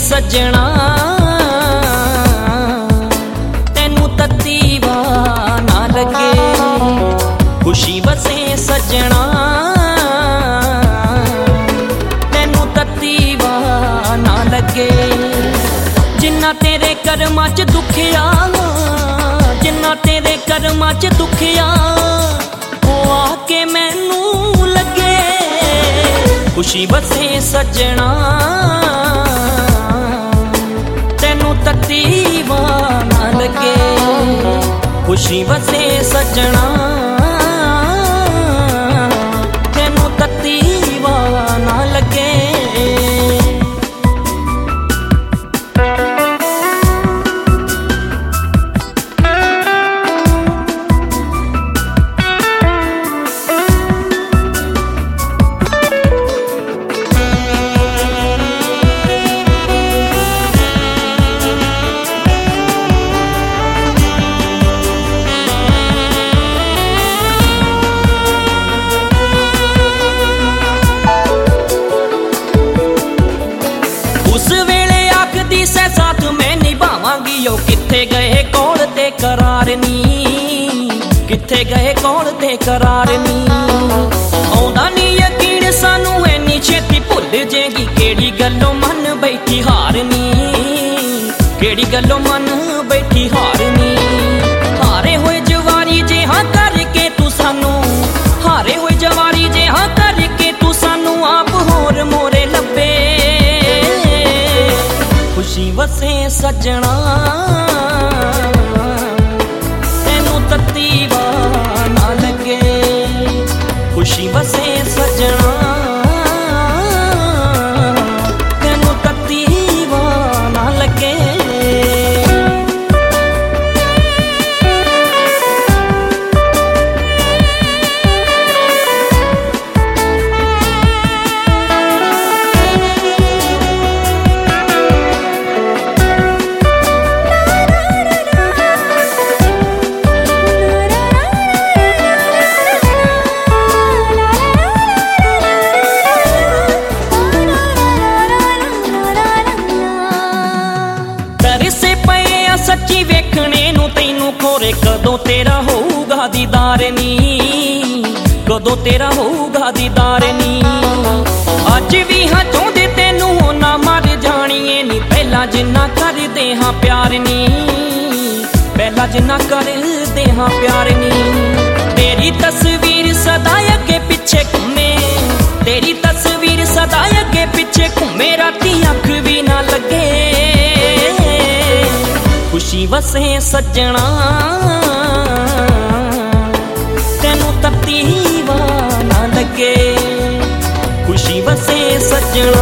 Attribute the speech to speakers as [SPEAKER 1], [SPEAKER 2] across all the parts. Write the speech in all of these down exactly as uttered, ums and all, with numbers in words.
[SPEAKER 1] सजना तेनू तत्ती वाह ना लगे, खुशी वसे सजना तेनू तत्ती वाह ना लगे। जिन्ना तेरे कर्मां च दुखिया, जिन्ना तेरे कर्मां च दुखिया वो आके मैनू लगे, खुशी वसे सजना तेनू तत्ती वाह ना लगे, खुशी वसे सजना तेनू तत्ती वाह ना लगे। साथ मैं निभावांगी ओ किथे गए कौल ते करार नी, किथे गए कौल ते करार नी। आउंदा नी यकीन सानू इन्नी छेती भुल जेगी, केड़ी गल्लों मन बैठी हार नी, केड़ी गल्लों मन बैठी हार नी। हारे होए जवारी जे हाँ करके तू सानू, हारे होए जवारी जे हाँ करके तू सानू आप होर मोरे लब्बे, खुशी वसे सजना तेनू तत्ती वाह ना लगे, खुशी वसे सजना तेनू तत्ती वाह ना लगे। सच्ची वेखने नू तैनू खोरे कदों तेरा होऊगा दीदार नी, कदों तेरा होऊगा दीदार नी। अज भी हाँ चाहुंदे तैनू ना मर जाणीए नी, पहला जिन्ना करदे हाँ प्यार नी, पहला जिन्ना करदे हाँ प्यार नी। तेरी तस्वीर सदा अगे पिछे घूमे, तेरी तस्वीर सदा अगे पिछे घूमे, राती अख भी ना लगे, खुशी वसे सजना तेनू तत्ती वाह ना लगे, खुशी वसे सजना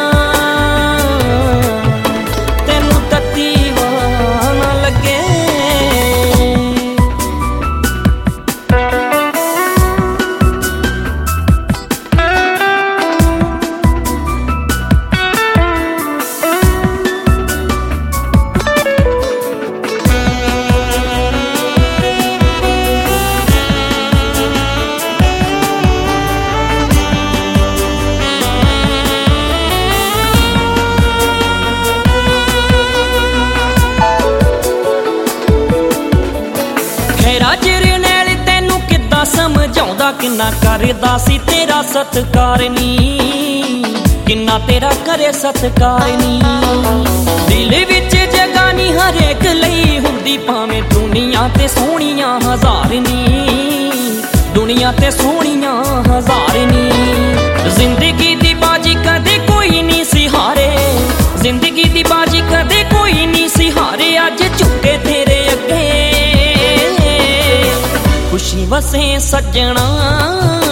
[SPEAKER 1] तेनू तत्ती वाह ना लगे। समझाउंदा किन्ना करदा सी तेरा सत्कार नी, किन्ना तेरा करे सत्कार नी। दिल विच जगह नी हरेक लई हुंदी, भावें दुनिया ते सोहणियां हजार नी, दुनिया ते सोहणियां हजार नी। जिंदगी दी बाजी कदे कोई नी सी हारे, जिंदगी दी बाजी कदे कोई नी सी हारे, अज झुके तेरे अगे, खुशी वसे सजना